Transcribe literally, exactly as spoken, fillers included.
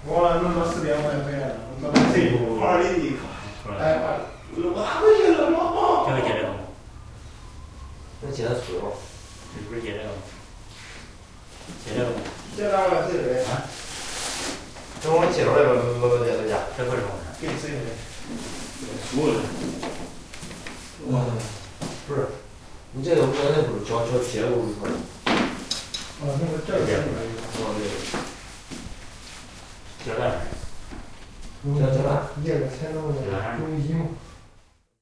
我弄到四点我也回来了，弄到这一步二零一块，哎，我还回去了吗？ 这个接这个吗？ 那接的粗了。 这不是接这个吗？接这个吗？ 接哪个接这个？ 啊？ 这我接着来了，老老姐在家。 这不是吗？ 给谁的？ 熟了。 嗯，不是，你这个我那不是交交铁路一块儿。 哦，那个这个是哪个？ 哦，对。 接蛋。 这这哪？ 这个才能那个中医嘛。